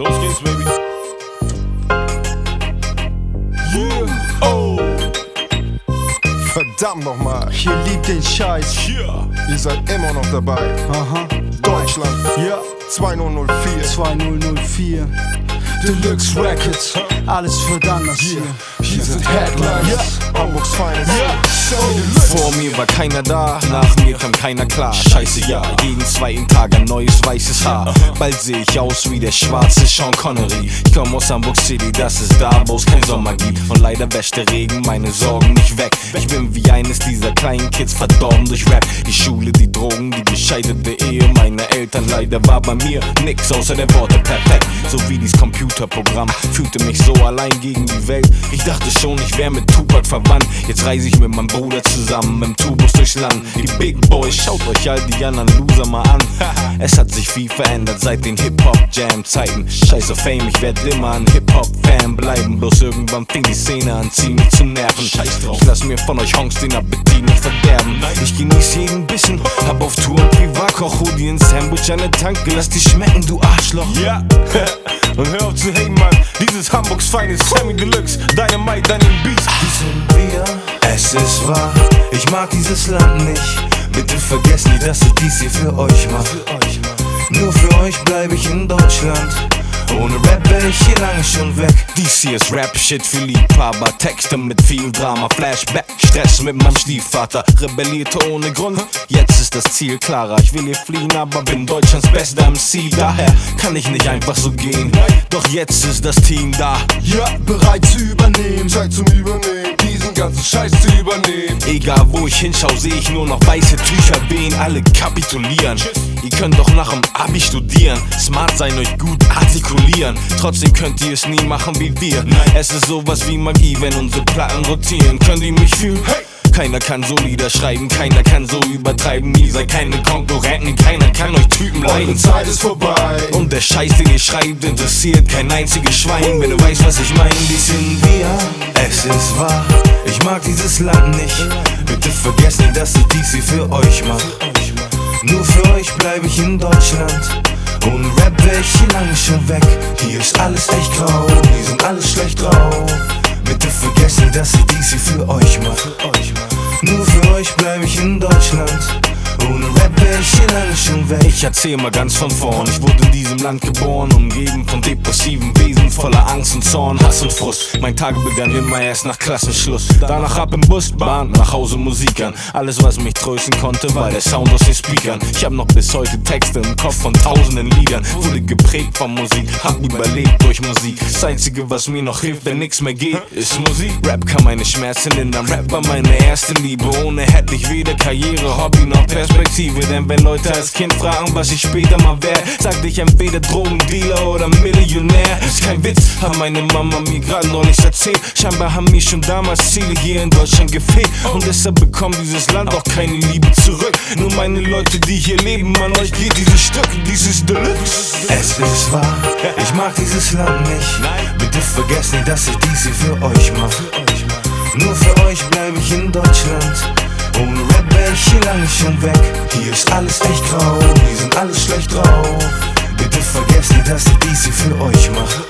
Los geht's, Baby. Yeah. Oh. Verdammt nochmal. Ihr liebt den Scheiß. Yeah. Ihr seid immer noch dabei. Aha. Deutschland. Ja. 2004. 2004. Deluxe Records. Alles für dann das hier. Hier sind Headlines. Hamburgs Feines. Vor mir war keiner da, nach mir kam keiner klar. Scheiße, ja, jeden zweiten Tag ein neues weißes Haar. Bald seh ich aus wie der schwarze Sean Connery. Ich komm aus Hamburg City, das ist da, wo es kein Sommer gibt. Und leider wäscht der Regen meine Sorgen nicht weg. Ich bin wie eines dieser kleinen Kids, verdorben durch Rap. Die Schule, die Drogen, die gescheiterte Ehe meiner Eltern. Leider war bei mir nix außer der Worte perfekt. So wie dies Computerprogramm, fühlte mich so allein gegen die Welt. Ich dachte schon, ich wär mit Tupac verwandt. Jetzt reise ich mit meinem Bruder zusammen im Tourbus durchs Land. Die Big Boys, schaut euch all die anderen Loser mal an. Es hat sich viel verändert seit den Hip-Hop-Jam-Zeiten. Scheiß auf Fame, ich werd immer ein Hip-Hop-Fan bleiben. Bloß irgendwann fing die Szene an, ziemlich zu nerven. Scheiß drauf, ich lass mir von euch Honks den Appetit nicht verderben. Ich genieß jeden Bissen, hab auf Tour ein Privatkoch, hol dir ein Sandwich an der Tanke, lass dich schmecken, du Arschloch. Ja. Und hör auf zu haten, Mann. Dieses Hamburgs Feines, Sammy Deluxe, Dynamite, deine Beats. Die sind wir, es ist wahr, ich mag dieses Land nicht. Bitte vergesst nie, dass ich dies hier für euch mach. Nur für euch bleib ich in Deutschland. Ohne Rap wär ich hier lange schon weg. Dies hier ist Rap-Shit für Liebhaber. Texte mit viel Drama, Flashback, Stress mit meinem Stiefvater. Rebellierte ohne Grund, jetzt ist das Ziel klarer. Ich will hier fliehen, aber bin Deutschlands bester MC. Daher kann ich nicht einfach so gehen. Doch jetzt ist das Team da. Ja, bereit zu übernehmen. Zeit zum Übernehmen. Diesen ganzen Scheiß zu übernehmen. Egal wo ich hinschau, seh ich nur noch weiße Tücher wehen. Alle kapitulieren. Ihr könnt doch nach dem Abi studieren. Smart sein, euch gut artikulieren. Trotzdem könnt ihr es nie machen wie wir. Es ist sowas wie Magie, wenn unsere Platten rotieren. Könnt ihr mich fühlen? Keiner kann so Lieder schreiben, keiner kann so übertreiben. Ihr seid keine Konkurrenten, keiner kann euch Typen leiden. Eure Zeit ist vorbei. Und der Scheiß, den ihr schreibt, interessiert kein einziges Schwein. Wenn du weißt, was ich meine, dies sind wir. Es ist wahr, ich mag dieses Land nicht. Bitte vergesst nicht, dass ich dies hier für euch mach. Nur für euch bleib ich in Deutschland. Ohne Rap wär ich hier lange schon weg. Hier ist alles echt grau, wir sind alles schlecht drauf. Bitte vergesst nicht, dass ich dies hier für euch mach. Nur für euch bleib ich in Deutschland. Ohne Rap wär ich hier lange schon weg. Ich erzähl mal ganz von vorn. Ich wurde in diesem Land geboren, umgeben von depressiven Wesen, voller Angst und Zorn, Hass und Frust. Mein Tag begann immer erst nach Klassenschluss. Danach ab im Bus, Bahn, nach Hause Musik an. Alles, was mich trösten konnte, war der Sound aus den Speakern. Ich hab noch bis heute Texte im Kopf von tausenden Liedern. Wurde geprägt von Musik, hab überlebt durch Musik. Das Einzige, was mir noch hilft, wenn nix mehr geht, ist Musik. Rap kann meine Schmerzen lindern, Rap war meine erste Liebe. Ohne hätte ich weder Karriere, Hobby noch Perspektive. Denn wenn Leute als Kind fragen, was ich später mal wär, sagte ich entweder Drogendealer oder Millionär. Ist kein Witz, hat meine Mama mir gerade neulich erzählt. Scheinbar haben mir schon damals Ziele hier in Deutschland gefehlt. Und deshalb bekommt dieses Land auch keine Liebe zurück. Nur meine Leute, die hier leben, an euch geht dieses Stück, dieses Deluxe. Es ist wahr, ich mag dieses Land nicht. Bitte vergesst nicht, dass ich dies hier für euch mach. Nur für euch bleib ich in Deutschland. Ohne Rap wär ich hier lange schon weg. Hier ist alles echt grau, wir sind alles schlecht drauf. Bitte vergesst nicht, dass ich dies hier für euch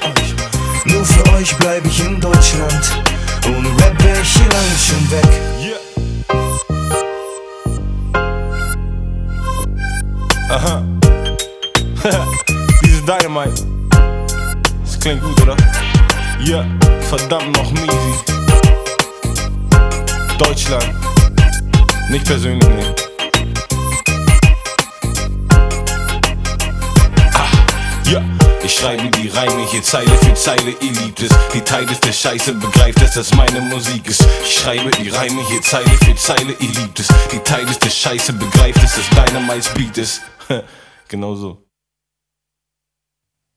mach. Nur für euch bleib ich in Deutschland. Ohne Rap wär ich hier lange schon weg. Aha. Dieses Dynamite. Das klingt gut, oder? Ja, verdammt noch miesi. Deutschland. Nicht persönlich, nee. Ja, ich schreibe die Reime hier Zeile für Zeile, ihr liebt es. Die teilste Scheiße begreift, dass das meine Musik ist. Ich schreibe die Reime hier Zeile für Zeile, ihr liebt es. Die teilste Scheiße begreift, dass das Dynamite's Beat ist. Genau so.